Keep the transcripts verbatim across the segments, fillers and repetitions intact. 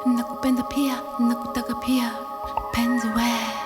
nakupenda pia, nakutaka pia, penzi we.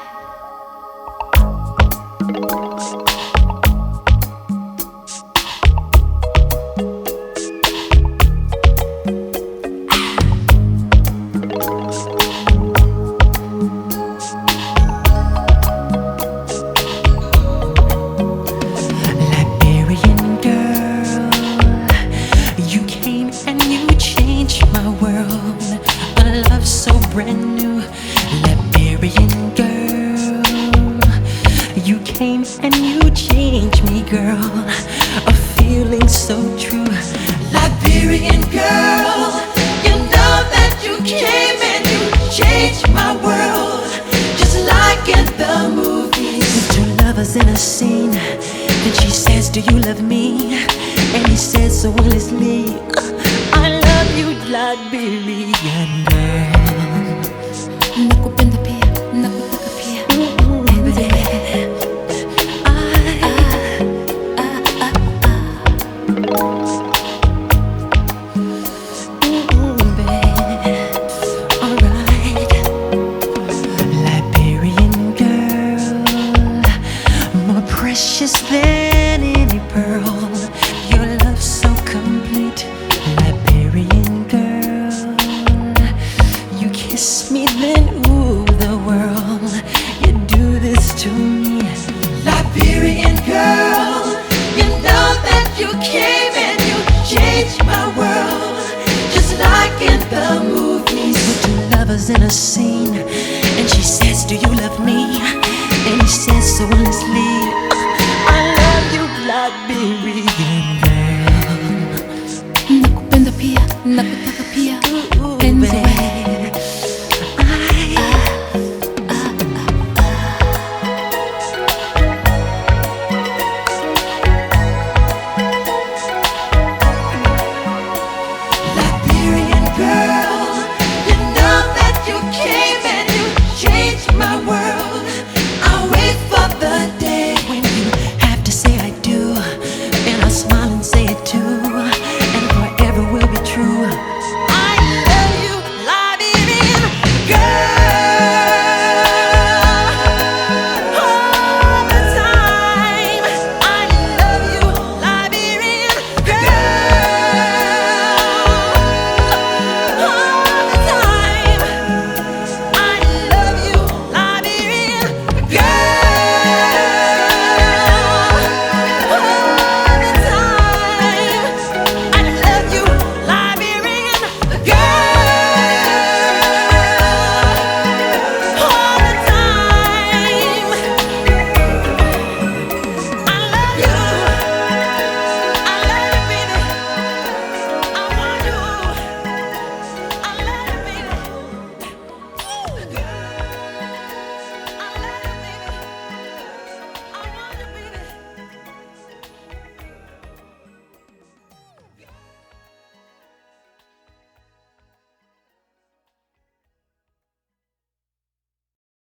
Brand new Liberian girl, you came and you changed me, girl. A feeling so true. Liberian girl, you know that you came and you changed my world, just like in the movies. Two lovers in a scene, and she says, do you love me? And he says so honestly, I love you, Liberian girl. Nakupenda pia, nakutaka pia, penzi we. Liberian girl, more precious than any pearl. Your love so complete. Liberian girl, you kiss me then ooh the world. You do this to me. Liberian girl, you know that you came and you changed my world, just like in the movies. With two lovers in a scene, and she says, do you love me? And he says so honestly, I love you, Liberian girl. Nakupenda pia, nakutaka